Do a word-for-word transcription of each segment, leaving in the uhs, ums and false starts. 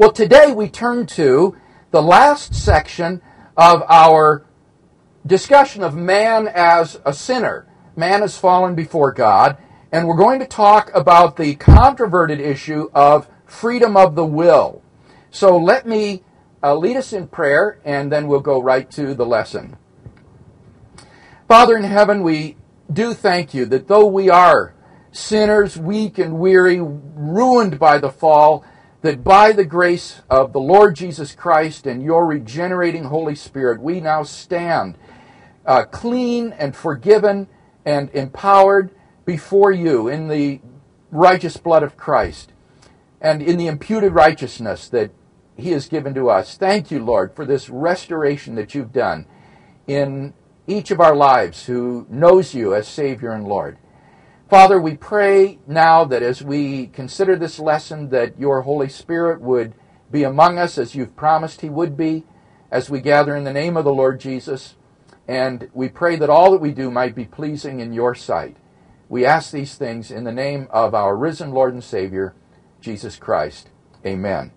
Well, today we turn to the last section of our discussion of man as a sinner. Man has fallen before God, and we're going to talk about the controverted issue of freedom of the will. So let me uh, lead us in prayer, and then we'll go right to the lesson. Father in heaven, we do thank you that though we are sinners, weak and weary, ruined by the fall, that by the grace of the Lord Jesus Christ and your regenerating Holy Spirit, we now stand uh, clean and forgiven and empowered before you in the righteous blood of Christ and in the imputed righteousness that he has given to us. Thank you, Lord, for this restoration that you've done in each of our lives who knows you as Savior and Lord. Father, we pray now that as we consider this lesson, that your Holy Spirit would be among us as you've promised he would be, as we gather in the name of the Lord Jesus. And we pray that all that we do might be pleasing in your sight. We ask these things in the name of our risen Lord and Savior, Jesus Christ. Amen.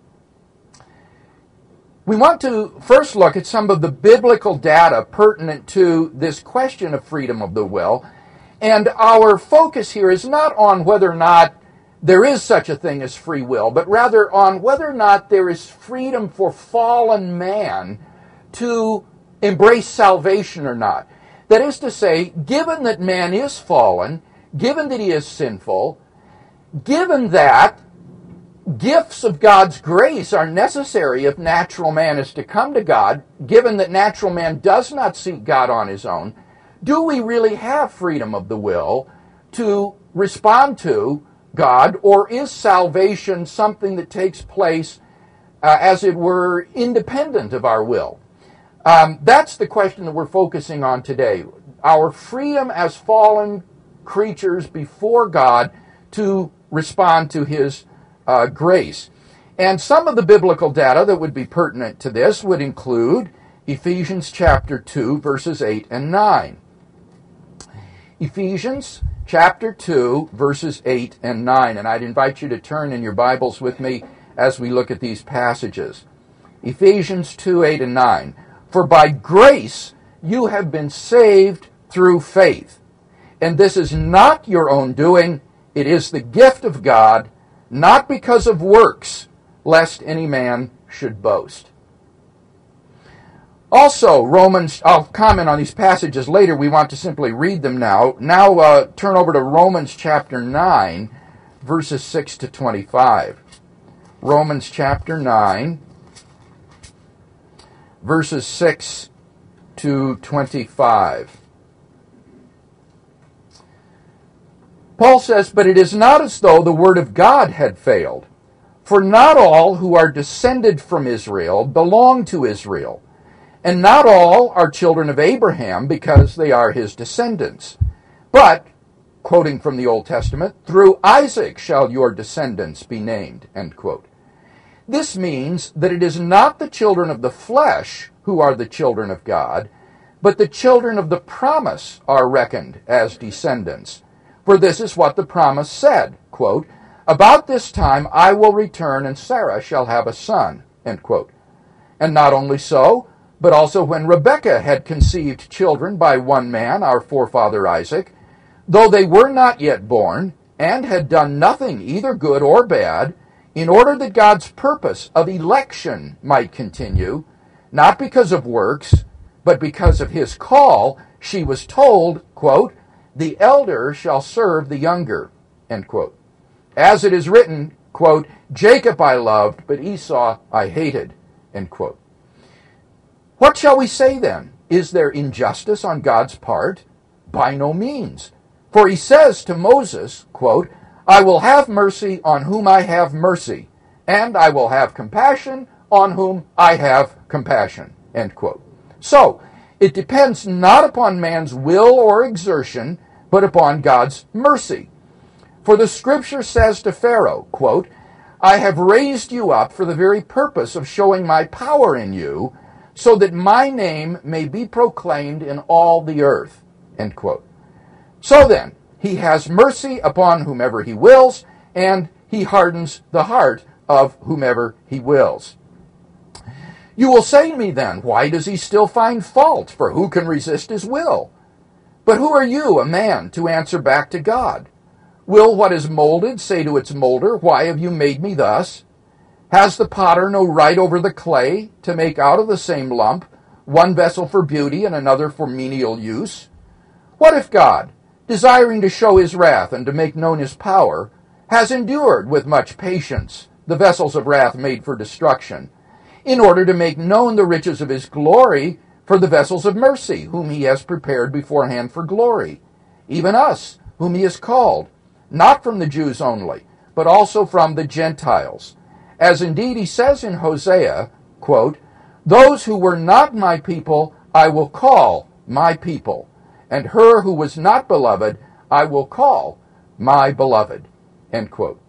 We want to first look at some of the biblical data pertinent to this question of freedom of the will. And our focus here is not on whether or not there is such a thing as free will, but rather on whether or not there is freedom for fallen man to embrace salvation or not. That is to say, given that man is fallen, given that he is sinful, given that gifts of God's grace are necessary if natural man is to come to God, given that natural man does not seek God on his own, do we really have freedom of the will to respond to God, or is salvation something that takes place, uh, as it were, independent of our will? Um, that's the question that we're focusing on today. Our freedom as fallen creatures before God to respond to his uh, grace. And some of the biblical data that would be pertinent to this would include Ephesians chapter two, verses eight and nine. Ephesians chapter two, verses eight and nine. And I'd invite you to turn in your Bibles with me as we look at these passages. Ephesians two, eight and nine. For by grace you have been saved through faith. And this is not your own doing, it is the gift of God, not because of works, lest any man should boast. Also, Romans, I'll comment on these passages later, we want to simply read them now. Now uh, turn over to Romans chapter nine, verses six to twenty-five. Romans chapter nine, verses six to twenty-five. Paul says, "But it is not as though the word of God had failed, for not all who are descended from Israel belong to Israel, and not all are children of Abraham because they are his descendants. But," quoting from the Old Testament, "through Isaac shall your descendants be named," end quote. This means that it is not the children of the flesh who are the children of God, but the children of the promise are reckoned as descendants. For this is what the promise said, quote, "About this time I will return, and Sarah shall have a son," end quote. And not only so, but also when Rebekah had conceived children by one man, our forefather Isaac, though they were not yet born, and had done nothing either good or bad, in order that God's purpose of election might continue, not because of works, but because of his call, she was told, quote, "The elder shall serve the younger," end quote. As it is written, quote, "Jacob I loved, but Esau I hated," end quote. What shall we say then? Is there injustice on God's part? By no means. For he says to Moses, quote, "I will have mercy on whom I have mercy, and I will have compassion on whom I have compassion," end quote. So, it depends not upon man's will or exertion, but upon God's mercy. For the Scripture says to Pharaoh, quote, "I have raised you up for the very purpose of showing my power in you, so that my name may be proclaimed in all the earth," end quote. So then, he has mercy upon whomever he wills, and he hardens the heart of whomever he wills. You will say to me then, why does he still find fault? For who can resist his will? But who are you, a man, to answer back to God? Will what is molded say to its molder, why have you made me thus? Has the potter no right over the clay to make out of the same lump one vessel for beauty and another for menial use? What if God, desiring to show his wrath and to make known his power, has endured with much patience the vessels of wrath made for destruction, in order to make known the riches of his glory for the vessels of mercy, whom he has prepared beforehand for glory, even us, whom he has called, not from the Jews only, but also from the Gentiles. As indeed he says in Hosea, quote, those who were not my people I will call my people, and her who was not beloved I will call my beloved, end quote.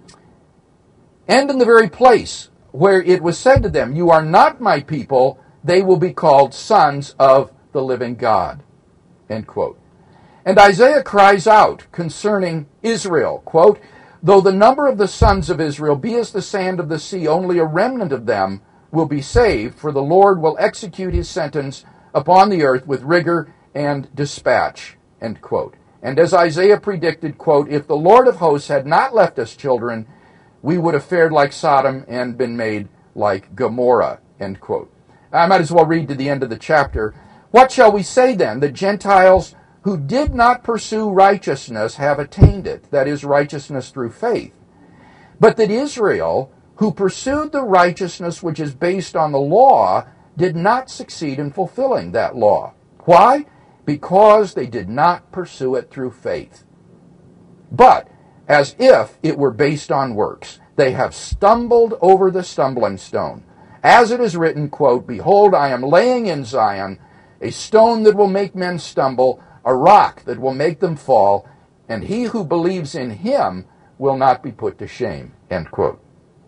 And in the very place where it was said to them, you are not my people, they will be called sons of the living God, end quote. And Isaiah cries out concerning Israel, quote, though the number of the sons of Israel be as the sand of the sea, only a remnant of them will be saved, for the Lord will execute his sentence upon the earth with rigor and dispatch, end quote. And as Isaiah predicted, quote, if the Lord of hosts had not left us children, we would have fared like Sodom and been made like Gomorrah, end quote. I might as well read to the end of the chapter. What shall we say then? The Gentiles who did not pursue righteousness have attained it, that is, righteousness through faith. But that Israel, who pursued the righteousness which is based on the law, did not succeed in fulfilling that law. Why? Because they did not pursue it through faith, but as if it were based on works. They have stumbled over the stumbling stone. As it is written, quote, behold, I am laying in Zion a stone that will make men stumble, a rock that will make them fall, and he who believes in him will not be put to shame, end quote.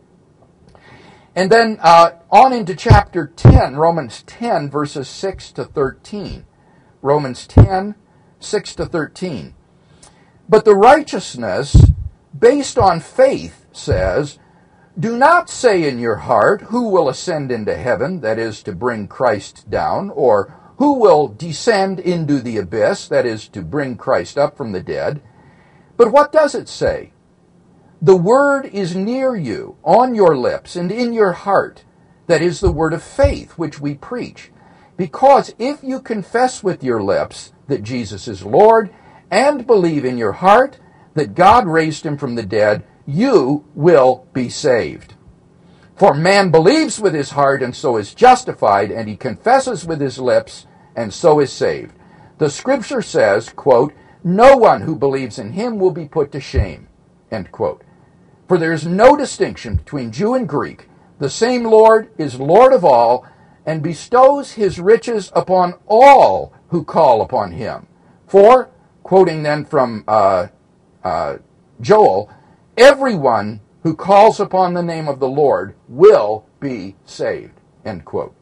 And then uh, on into chapter ten, Romans ten, verses six to thirteen. Romans ten, six to thirteen. But the righteousness based on faith says, do not say in your heart, who will ascend into heaven, that is, to bring Christ down, or who will descend into the abyss, that is, to bring Christ up from the dead. But what does it say? The word is near you, on your lips and in your heart, that is the word of faith which we preach. Because if you confess with your lips that Jesus is Lord, and believe in your heart that God raised him from the dead, you will be saved. For man believes with his heart and so is justified, and he confesses with his lips and so is saved. The scripture says, quote, no one who believes in him will be put to shame, end quote. For there is no distinction between Jew and Greek. The same Lord is Lord of all, and bestows his riches upon all who call upon him. For, quoting then from uh, uh, Joel, everyone who calls upon the name of the Lord will be saved, end quote.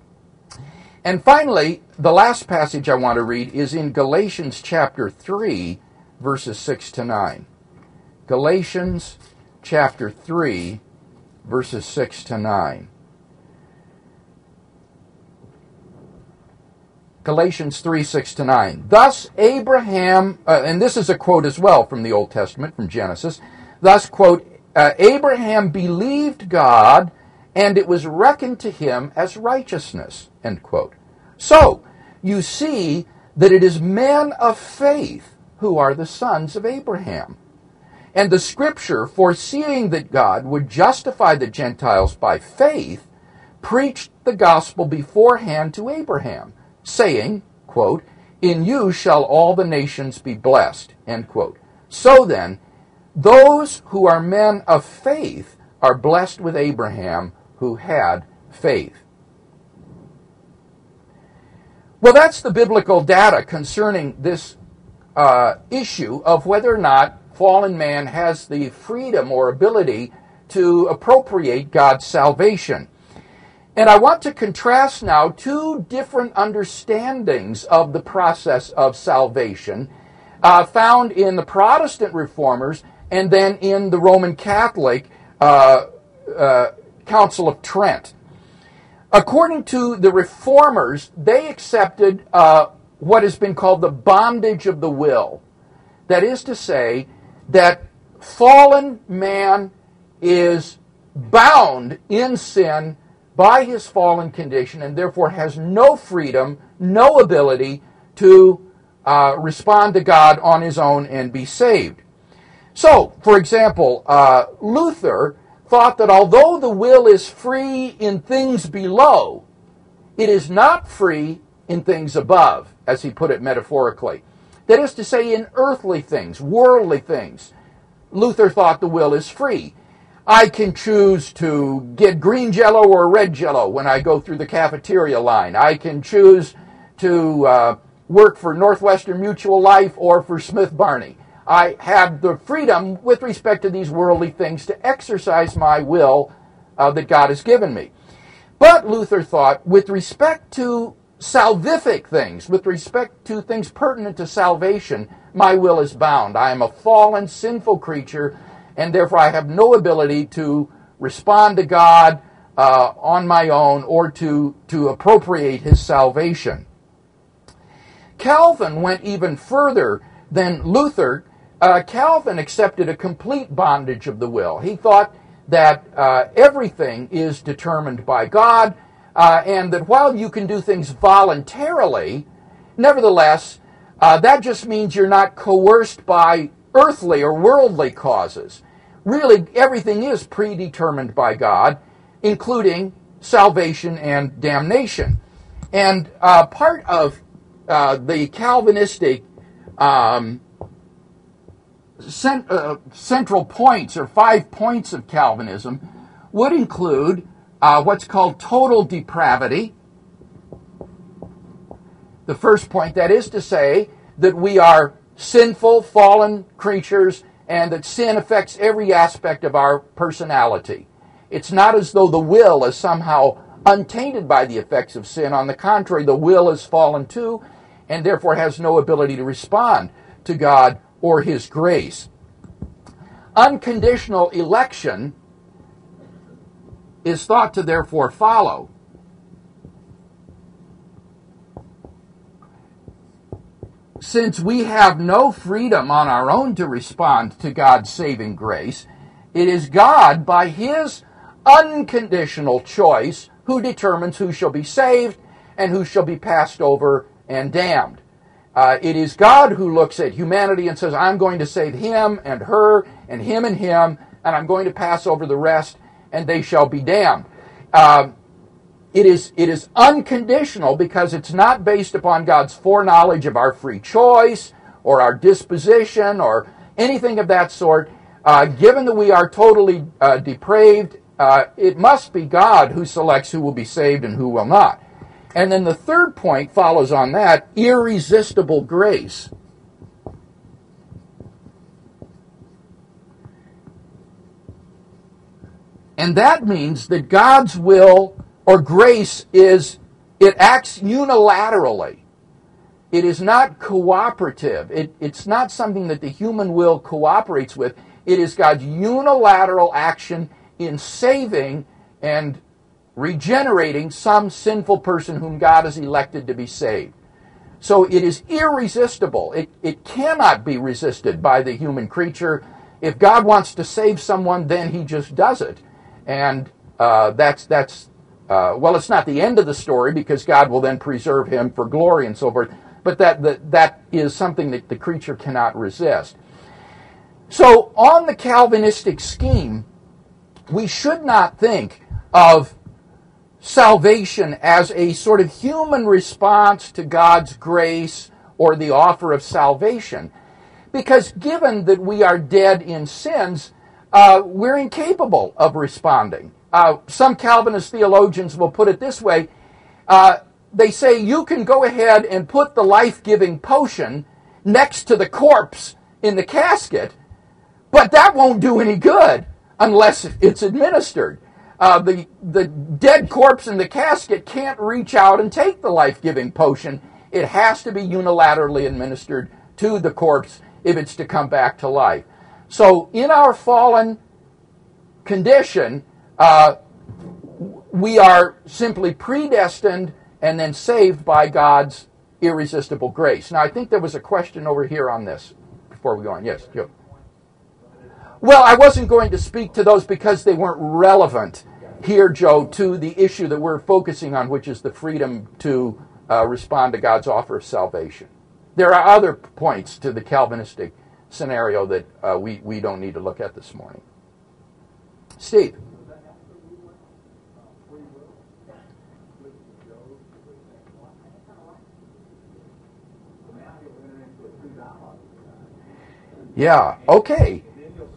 And finally, the last passage I want to read is in Galatians chapter three, verses six to nine. Galatians chapter three, verses six to nine. Galatians three, six to nine. Thus Abraham, uh, and this is a quote as well from the Old Testament, from Genesis. Thus, quote, uh, Abraham believed God, and it was reckoned to him as righteousness, end quote. So, you see that it is men of faith who are the sons of Abraham. And the scripture, foreseeing that God would justify the Gentiles by faith, preached the gospel beforehand to Abraham, saying, quote, in you shall all the nations be blessed, end quote. So then, those who are men of faith are blessed with Abraham, who had faith. Well, that's the biblical data concerning this uh, issue of whether or not fallen man has the freedom or ability to appropriate God's salvation. And I want to contrast now two different understandings of the process of salvation uh, found in the Protestant reformers and then in the Roman Catholic uh, uh, Council of Trent. According to the Reformers, they accepted uh, what has been called the bondage of the will. That is to say, that fallen man is bound in sin by his fallen condition and therefore has no freedom, no ability to uh, respond to God on his own and be saved. So, for example, uh, Luther thought that although the will is free in things below, it is not free in things above, as he put it metaphorically. That is to say, in earthly things, worldly things, Luther thought the will is free. I can choose to get green jello or red jello when I go through the cafeteria line. I can choose to uh, work for Northwestern Mutual Life or for Smith Barney. I have the freedom with respect to these worldly things to exercise my will uh, that God has given me. But Luther thought, with respect to salvific things, with respect to things pertinent to salvation, my will is bound. I am a fallen, sinful creature, and therefore I have no ability to respond to God uh, on my own or to, to appropriate his salvation. Calvin went even further than Luther. Uh, Calvin accepted a complete bondage of the will. He thought that uh, everything is determined by God, uh, and that while you can do things voluntarily, nevertheless, uh, that just means you're not coerced by earthly or worldly causes. Really, everything is predetermined by God, including salvation and damnation. And uh, part of uh, the Calvinistic um, cent- uh, central points, or five points of Calvinism, would include uh, what's called total depravity. The first point, that is to say, that we are sinful, fallen creatures, and that sin affects every aspect of our personality. It's not as though the will is somehow untainted by the effects of sin. On the contrary, the will is fallen too, and therefore has no ability to respond to God or his grace. Unconditional election is thought to therefore follow. Since we have no freedom on our own to respond to God's saving grace, it is God, by his unconditional choice, who determines who shall be saved and who shall be passed over and damned. Uh, it is God who looks at humanity and says, I'm going to save him and her and him and him, and I'm going to pass over the rest, and they shall be damned. Uh, It is, it is unconditional because it's not based upon God's foreknowledge of our free choice or our disposition or anything of that sort. Uh, given that we are totally uh, depraved, uh, it must be God who selects who will be saved and who will not. And then the third point follows on that, irresistible grace. And that means that God's will or grace is, it acts unilaterally. It is not cooperative. It, it's not something that the human will cooperates with. It is God's unilateral action in saving and regenerating some sinful person whom God has elected to be saved. So it is irresistible. It, it cannot be resisted by the human creature. If God wants to save someone, then he just does it. And uh, that's, that's uh, well, it's not the end of the story, because God will then preserve him for glory and so forth. But that, that, that is something that the creature cannot resist. So on the Calvinistic scheme, we should not think of salvation as a sort of human response to God's grace or the offer of salvation. Because given that we are dead in sins, uh, we're incapable of responding. Uh, some Calvinist theologians will put it this way. Uh, they say you can go ahead and put the life-giving potion next to the corpse in the casket, but that won't do any good unless it's administered. Uh, the, the dead corpse in the casket can't reach out and take the life-giving potion. It has to be unilaterally administered to the corpse if it's to come back to life. So in our fallen condition, uh, we are simply predestined and then saved by God's irresistible grace. Now, I think there was a question over here on this before we go on. Yes, Joe. Well, I wasn't going to speak to those because they weren't relevant here, Joe, to the issue that we're focusing on, which is the freedom to uh, respond to God's offer of salvation. There are other points to the Calvinistic scenario that uh, we, we don't need to look at this morning. Steve. Yeah, okay.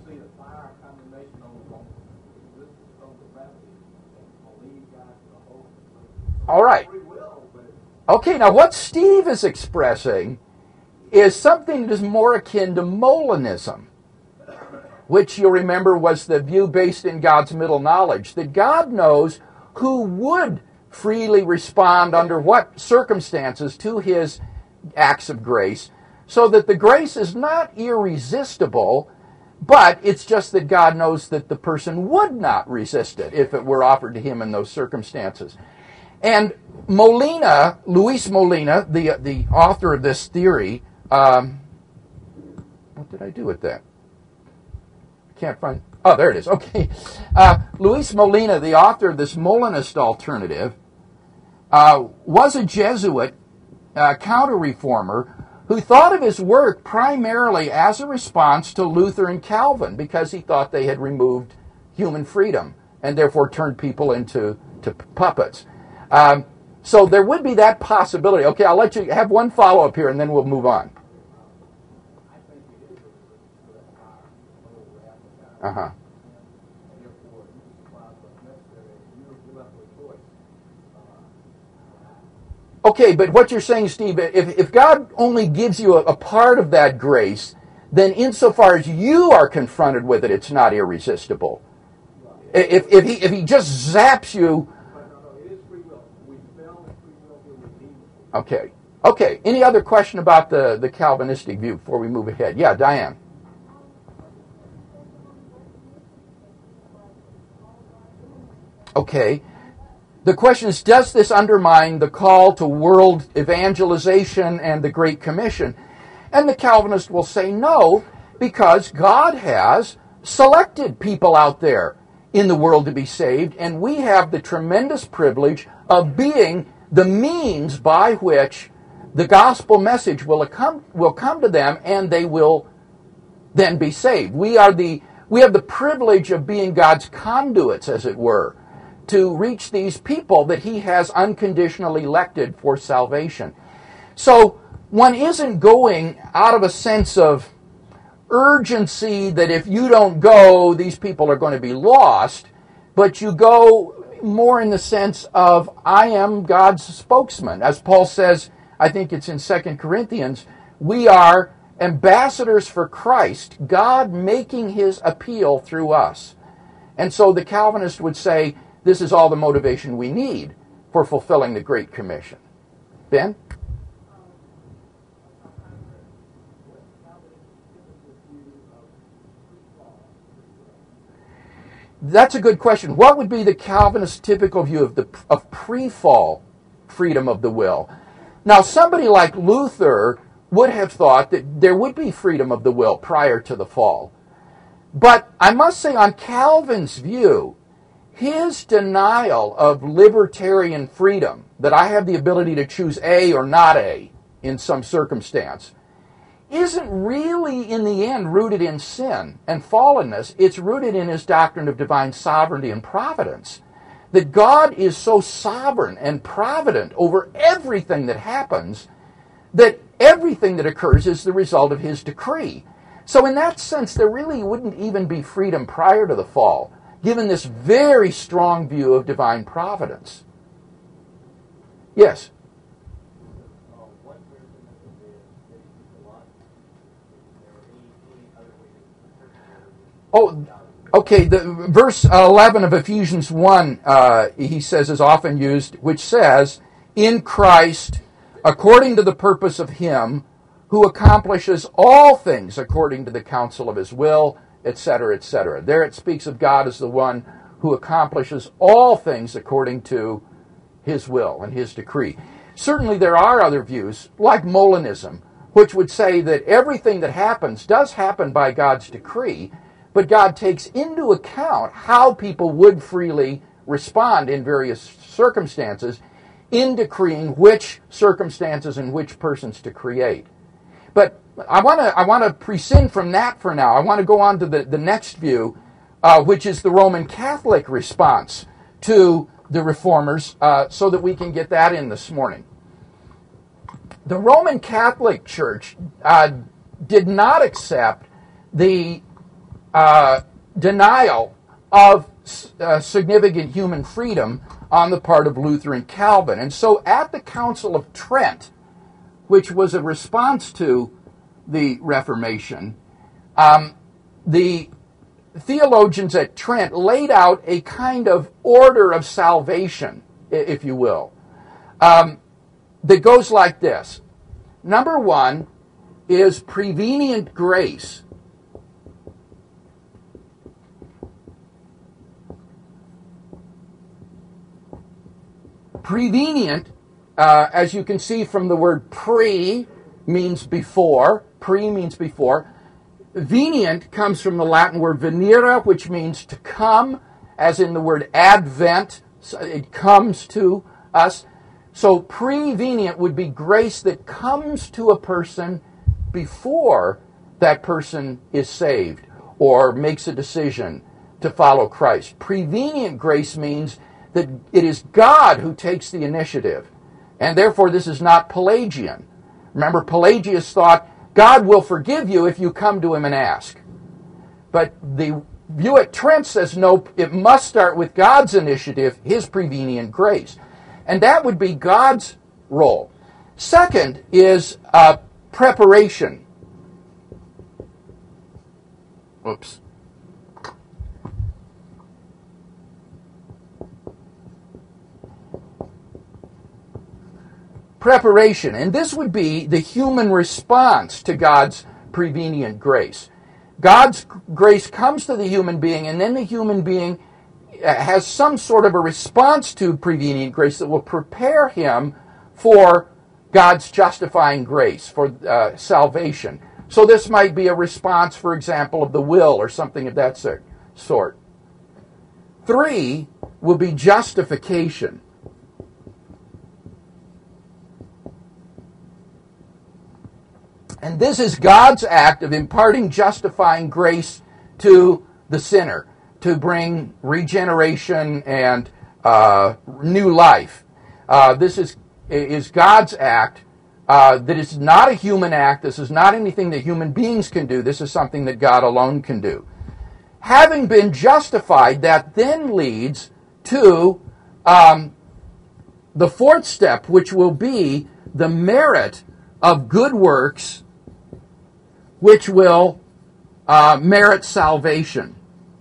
All right. Okay, now what Steve is expressing is something that is more akin to Molinism, which you'll remember was the view based in God's middle knowledge, that God knows who would freely respond under what circumstances to his acts of grace, so that the grace is not irresistible, but it's just that God knows that the person would not resist it if it were offered to him in those circumstances. And Molina, Luis Molina, the the author of this theory, um, what did I do with that? Can't find. Oh, there it is. Okay, uh, Luis Molina, the author of this Molinist alternative, uh, was a Jesuit uh, counter-reformer who thought of his work primarily as a response to Luther and Calvin, because he thought they had removed human freedom and therefore turned people into to puppets. Um, so there would be that possibility. Okay, I'll let you have one follow-up here, and then we'll move on. Uh-huh. Okay, but what you're saying, Steve, if, if God only gives you a, a part of that grace, then insofar as you are confronted with it, it's not irresistible. If, if, he, if he just zaps you... Okay. Okay. Any other question about the, the Calvinistic view before we move ahead? Yeah, Diane. Okay. The question is, does this undermine the call to world evangelization and the Great Commission? And the Calvinist will say no, because God has selected people out there in the world to be saved, and we have the tremendous privilege of being the means by which the gospel message will come, will come to them, and they will then be saved. We are the we have the privilege of being God's conduits, as it were, to reach these people that he has unconditionally elected for salvation. So one isn't going out of a sense of urgency that if you don't go, these people are going to be lost, but you go more in the sense of, I am God's spokesman. As Paul says, I think it's in Second Corinthians, we are ambassadors for Christ, God making his appeal through us. And so the Calvinist would say, this is all the motivation we need for fulfilling the Great Commission. Ben? That's a good question. What would be the Calvinist typical view of the of pre-fall freedom of the will? Now, somebody like Luther would have thought that there would be freedom of the will prior to the fall. But I must say, on Calvin's view, his denial of libertarian freedom, that I have the ability to choose A or not A in some circumstance, isn't really in the end rooted in sin and fallenness. It's rooted in his doctrine of divine sovereignty and providence. That God is so sovereign and provident over everything that happens, that everything that occurs is the result of his decree. So in that sense, there really wouldn't even be freedom prior to the fall, given this very strong view of divine providence. Yes? Oh, okay, the verse eleven of Ephesians one, uh, he says, is often used, which says, in Christ, according to the purpose of him who accomplishes all things according to the counsel of his will, et cetera, et cetera. There it speaks of God as the one who accomplishes all things according to his will and his decree. Certainly there are other views, like Molinism, which would say that everything that happens does happen by God's decree, but God takes into account how people would freely respond in various circumstances in decreeing which circumstances and which persons to create. But I want to I want to prescind from that for now. I want to go on to the, the next view, uh, which is the Roman Catholic response to the Reformers, uh, so that we can get that in this morning. The Roman Catholic Church uh, did not accept the uh, denial of uh, significant human freedom on the part of Luther and Calvin. And so at the Council of Trent, which was a response to the Reformation, um, the theologians at Trent laid out a kind of order of salvation, if you will, um, that goes like this. Number one is prevenient grace. Prevenient, uh, as you can see from the word pre, means before. Pre means before. Venient comes from the Latin word venire, which means to come, as in the word advent. So it comes to us. So prevenient would be grace that comes to a person before that person is saved or makes a decision to follow Christ. Prevenient grace means that it is God who takes the initiative. And therefore this is not Pelagian. Remember, Pelagius thought God will forgive you if you come to him and ask. But the view at Trent says no, it must start with God's initiative, his prevenient grace. And that would be God's role. Second is uh, preparation. Oops. Preparation. And this would be the human response to God's prevenient grace. God's grace comes to the human being, and then the human being has some sort of a response to prevenient grace that will prepare him for God's justifying grace, for uh, salvation. So this might be a response, for example, of the will or something of that sort. Three will be justification. And this is God's act of imparting justifying grace to the sinner, to bring regeneration and uh, new life. Uh, this is, is God's act uh, that is not a human act. This is not anything that human beings can do. This is something that God alone can do. Having been justified, that then leads to um, the fourth step, which will be the merit of good works, which will uh, merit salvation.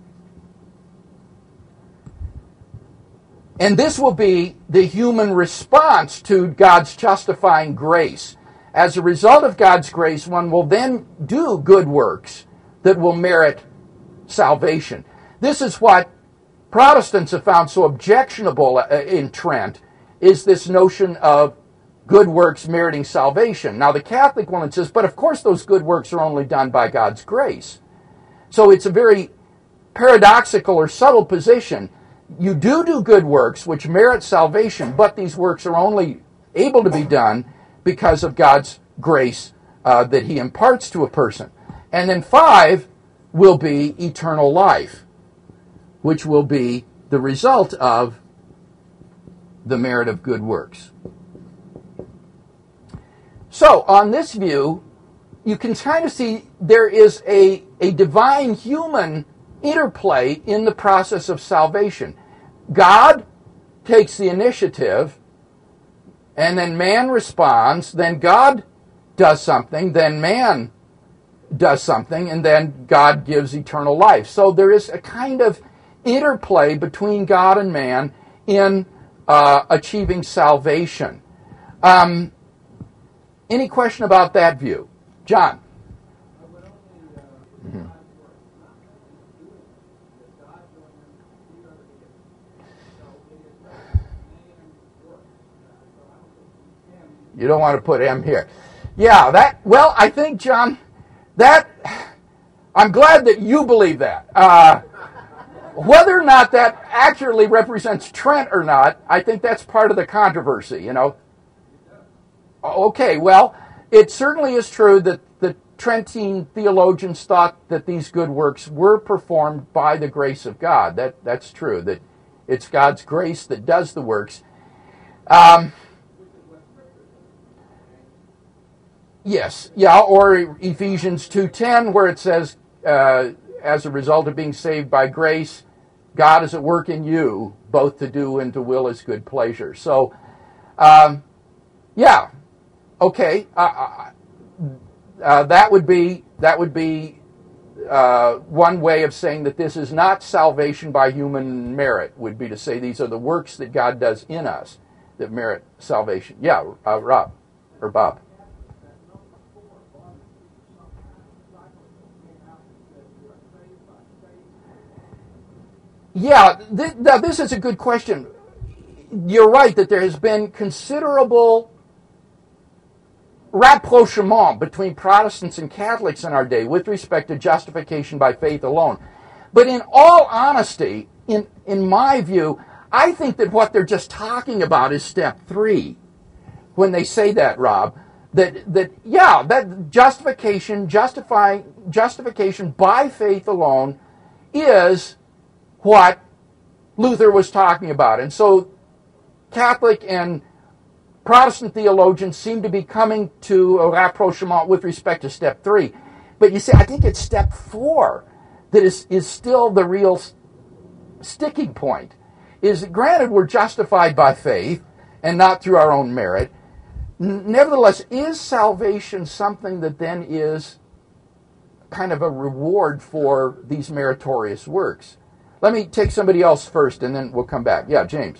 And this will be the human response to God's justifying grace. As a result of God's grace, one will then do good works that will merit salvation. This is what Protestants have found so objectionable in Trent, is this notion of good works meriting salvation. Now the Catholic one says, but of course those good works are only done by God's grace. So it's a very paradoxical or subtle position. You do do good works which merit salvation, but these works are only able to be done because of God's grace uh, that he imparts to a person. And then five will be eternal life, which will be the result of the merit of good works. So, on this view, you can kind of see there is a, a divine-human interplay in the process of salvation. God takes the initiative, and then man responds, then God does something, then man does something, and then God gives eternal life. So there is a kind of interplay between God and man in uh, achieving salvation. Um, any question about that view? John? Mm-hmm. You don't want to put M here. Yeah, that, well, I think, John, that, I'm glad that you believe that. Uh, whether or not that accurately represents Trent or not, I think that's part of the controversy, you know. Okay, well, it certainly is true that the Trentine theologians thought that these good works were performed by the grace of God. That That's true, that it's God's grace that does the works. Um, yes, yeah, or Ephesians two ten, where it says, uh, as a result of being saved by grace, God is at work in you, both to do and to will his good pleasure. So, um, yeah, okay, uh, uh, that would be that would be uh, one way of saying that this is not salvation by human merit. Would be to say these are the works that God does in us that merit salvation. Yeah, uh, Rob or Bob. Yeah, th- now this is a good question. You're right that there has been considerable rapprochement between Protestants and Catholics in our day with respect to justification by faith alone. But in all honesty, in, in my view, I think that what they're just talking about is step three. When they say that, Rob, that, that yeah, that justification, justify, justification by faith alone is what Luther was talking about. And so Catholic and Protestant theologians seem to be coming to a rapprochement with respect to step three. But you see, I think it's step four that is, is still the real sticking point. Is that granted we're justified by faith and not through our own merit. Nevertheless, is salvation something that then is kind of a reward for these meritorious works? Let me take somebody else first, and then we'll come back. Yeah, James.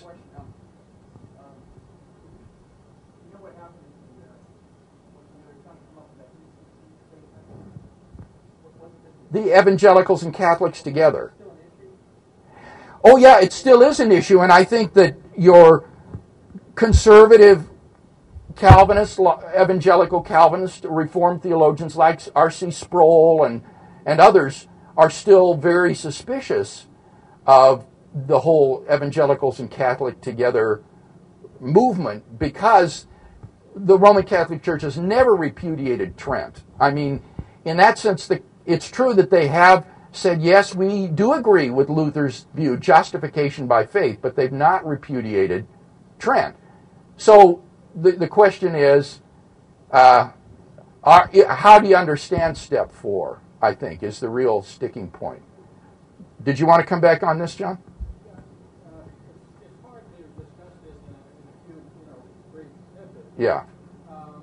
The evangelicals and Catholics together. Oh, yeah, it still is an issue, and I think that your conservative Calvinists, evangelical Calvinists, Reformed theologians like R C Sproul and, and others are still very suspicious of the whole evangelicals and Catholic together movement because the Roman Catholic Church has never repudiated Trent. I mean, in that sense, the, it's true that they have said, yes, we do agree with Luther's view, justification by faith, but they've not repudiated Trent. So the, the question is, uh, are, how do you understand step four, I think, is the real sticking point. Did you want to come back on this, John? Yeah. Um,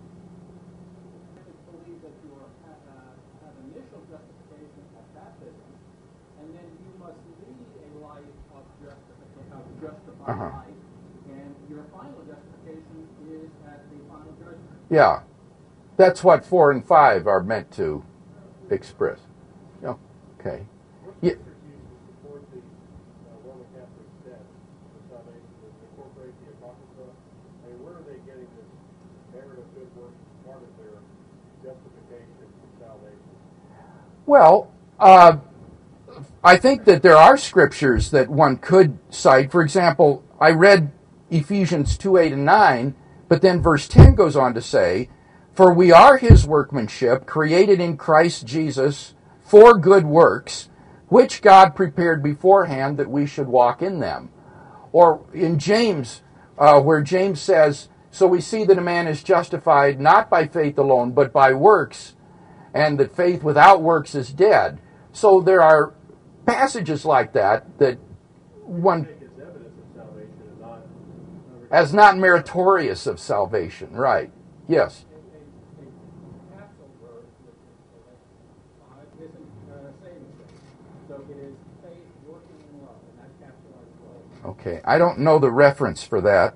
I believe that you are, uh, have initial justification at baptism, and then you must lead a life of justification, of justified uh-huh. life, and your final justification is at the final judgment. Yeah, that's what four and five are meant to express. Oh, okay. Yeah. Well, uh, I think that there are scriptures that one could cite. For example, I read Ephesians two, eight, and nine, but then verse ten goes on to say, "For we are his workmanship, created in Christ Jesus for good works, which God prepared beforehand that we should walk in them." Or in James, uh, where James says, "So we see that a man is justified not by faith alone, but by works, and that faith without works is dead." So there are passages like that that one as not meritorious of salvation, right? Yes. Okay, I don't know the reference for that.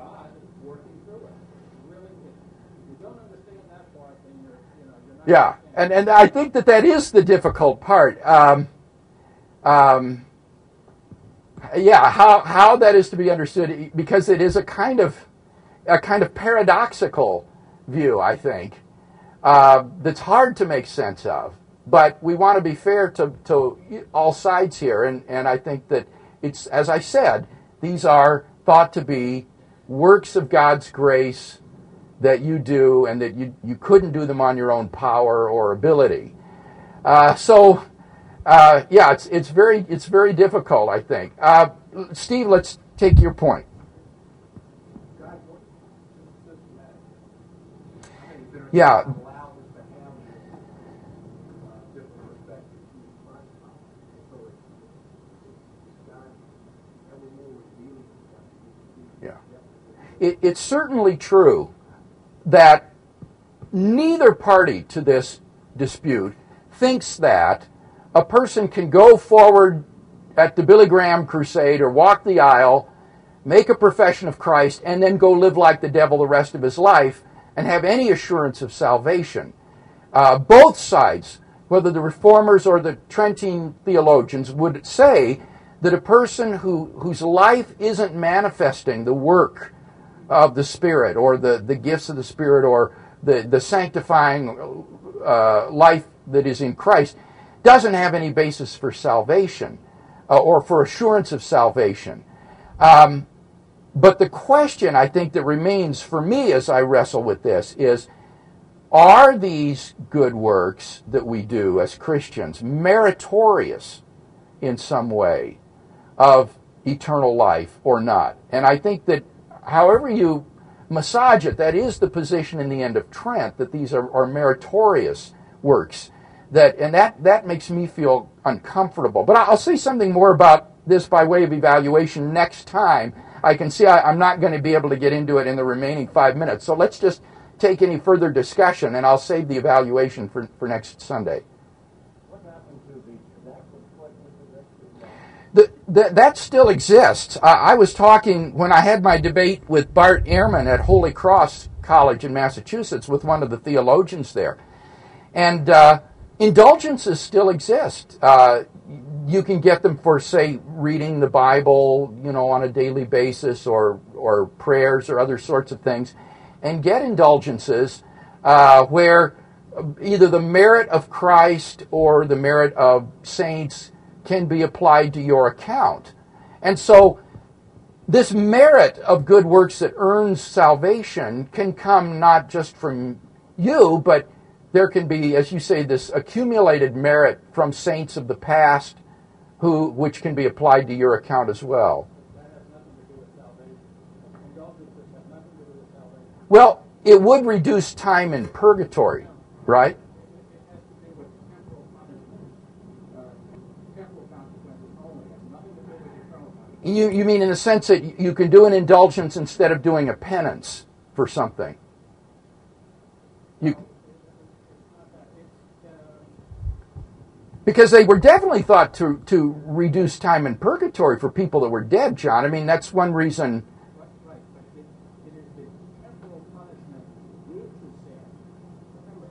Yeah, and and I think that that is the difficult part. Um, um, yeah, how how that is to be understood, because it is a kind of a kind of paradoxical view, I think, uh, that's hard to make sense of. But we want to be fair to, to all sides here, and, and I think that it's, as I said, these are thought to be works of God's grace that you do, and that you, you couldn't do them on your own power or ability. Uh, so, uh, yeah, it's it's very it's very difficult, I think. Uh, Steve, let's take your point. Yeah. Yeah. It, it's certainly true that neither party to this dispute thinks that a person can go forward at the Billy Graham crusade or walk the aisle, make a profession of Christ, and then go live like the devil the rest of his life and have any assurance of salvation. Uh, both sides, whether the Reformers or the Trentine theologians, would say that a person who, whose life isn't manifesting the work of the Spirit or the, the gifts of the Spirit or the, the sanctifying uh, life that is in Christ doesn't have any basis for salvation uh, or for assurance of salvation. Um, but the question, I think, that remains for me as I wrestle with this is, are these good works that we do as Christians meritorious in some way of eternal life or not? And I think that however you massage it, that is the position in the end of Trent, that these are, are meritorious works. That, and that, that makes me feel uncomfortable. But I'll say something more about this by way of evaluation next time. I can see I, I'm not going to be able to get into it in the remaining five minutes. So let's just take any further discussion, and I'll save the evaluation for, for next Sunday. What happened to the backward The, the, that still exists. Uh, I was talking, when I had my debate with Bart Ehrman at Holy Cross College in Massachusetts with one of the theologians there. And uh, indulgences still exist. Uh, you can get them for, say, reading the Bible, you know, on a daily basis, or or prayers or other sorts of things, and get indulgences uh, where either the merit of Christ or the merit of saints can be applied to your account. And so this merit of good works that earns salvation can come not just from you, but there can be, as you say, this accumulated merit from saints of the past, who which can be applied to your account as well. That has nothing to do with salvation. Indulgences have nothing to do with salvation. Well, it would reduce time in purgatory, right? It has to do with temporal punishment, uh, temporal consequences only. It has nothing to do with eternal punishment. You, you mean in the sense that you can do an indulgence instead of doing a penance for something? You, because they were definitely thought to, to reduce time in purgatory for people that were dead, John. I mean, that's one reason. Right, right, but it, it is the temporal punishment due to sin. Remember,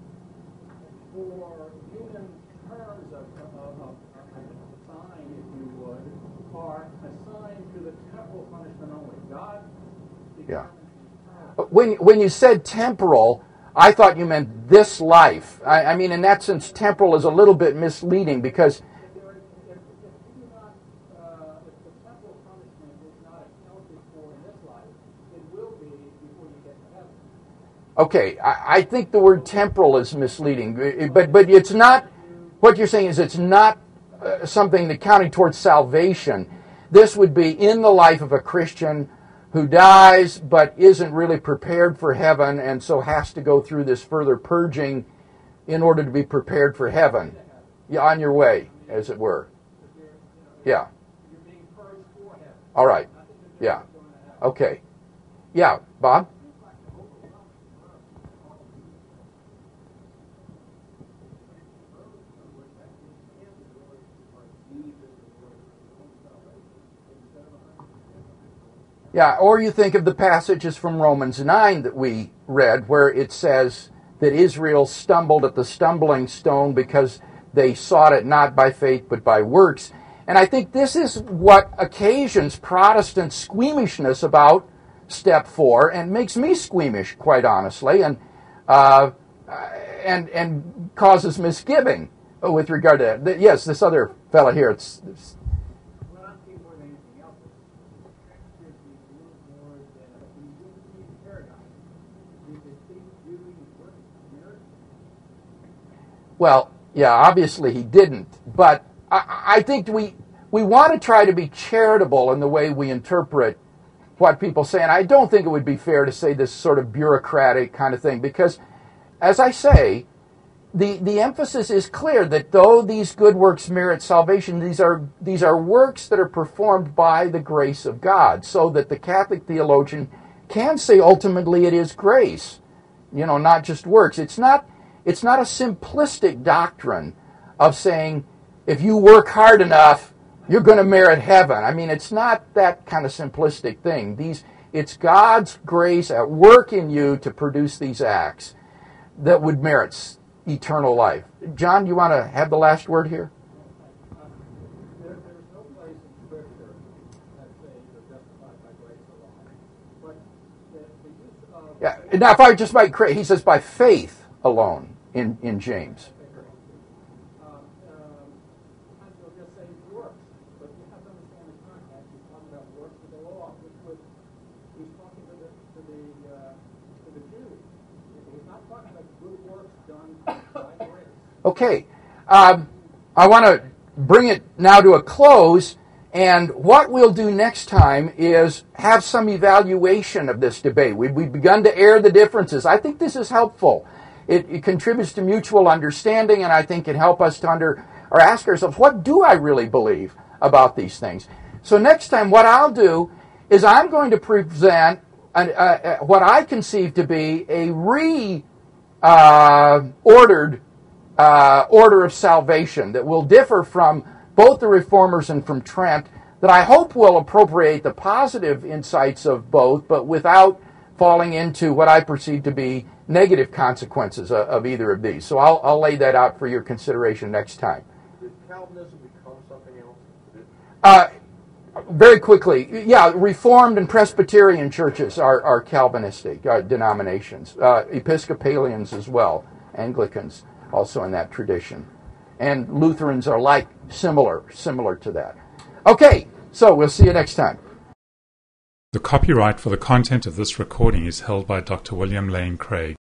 for human terms of, of, of, of a sign, if you would, are assigned to the temporal punishment only. God Yeah. determines eternal. When, when you said temporal, I thought you meant this life. I, I mean, in that sense, temporal is a little bit misleading because If, there is- if, if you do not, uh, if the temporal punishment is not accounted for in this life, it will be before you get to heaven. Okay, I, I think the word temporal is misleading, but but it's not. What you're saying is it's not uh, something that counting towards salvation. This would be in the life of a Christian who dies but isn't really prepared for heaven, and so has to go through this further purging in order to be prepared for heaven. Yeah, on your way, as it were. Yeah. You're being purged for heaven. All right. Nothing to do Yeah. with going to heaven. Okay. Yeah, Bob. Yeah, or you think of the passages from Romans nine that we read where it says that Israel stumbled at the stumbling stone because they sought it not by faith but by works. And I think this is what occasions Protestant squeamishness about step four, and makes me squeamish, quite honestly, and uh, and and causes misgiving with regard to that. Yes, this other fellow here. It's, it's Well, I'm thinking more than anything else. It's transfers me a little more than when you look at the paradigm. You can think doing work merit. well, yeah, obviously he didn't, but I, I think we we want to try to be charitable in the way we interpret what people say, and I don't think it would be fair to say this sort of bureaucratic kind of thing, because, as I say, the, the emphasis is clear that though these good works merit salvation, these are these are works that are performed by the grace of God, so that the Catholic theologian can say ultimately it is grace, you know, not just works. It's not it's not a simplistic doctrine of saying if you work hard enough, you're going to merit heaven. I mean, it's not that kind of simplistic thing. These, it's God's grace at work in you to produce these acts that would merit eternal life. John, you want to have the last word here? There, there's no place in Scripture that says you're justified by grace alone. But the, the use of... Yeah. Now, if I just might create, he says by faith alone in, in James. Um, um, sometimes you'll just say works, but you have to understand the context. He's talking about works of the law, which was, he's talking to the, to the, uh, to the Jews. He's not talking about good works done by grace. Okay. Um, I want to bring it now to a close, and what we'll do next time is have some evaluation of this debate. We've, we've begun to air the differences. I think this is helpful. It, it contributes to mutual understanding, and I think it helps us to under or ask ourselves, what do I really believe about these things? So next time, what I'll do is I'm going to present an, uh, what I conceive to be a re-ordered uh, uh, order of salvation that will differ from both the Reformers and from Trent, that I hope will appropriate the positive insights of both, but without falling into what I perceive to be negative consequences of, of either of these. So I'll, I'll lay that out for your consideration next time. Did Calvinism become something else? Uh, very quickly, yeah, Reformed and Presbyterian churches are, are Calvinistic uh, denominations. Uh, Episcopalians as well, Anglicans also in that tradition. And Lutherans are like similar, similar to that. Okay, so we'll see you next time. The copyright for the content of this recording is held by Doctor William Lane Craig.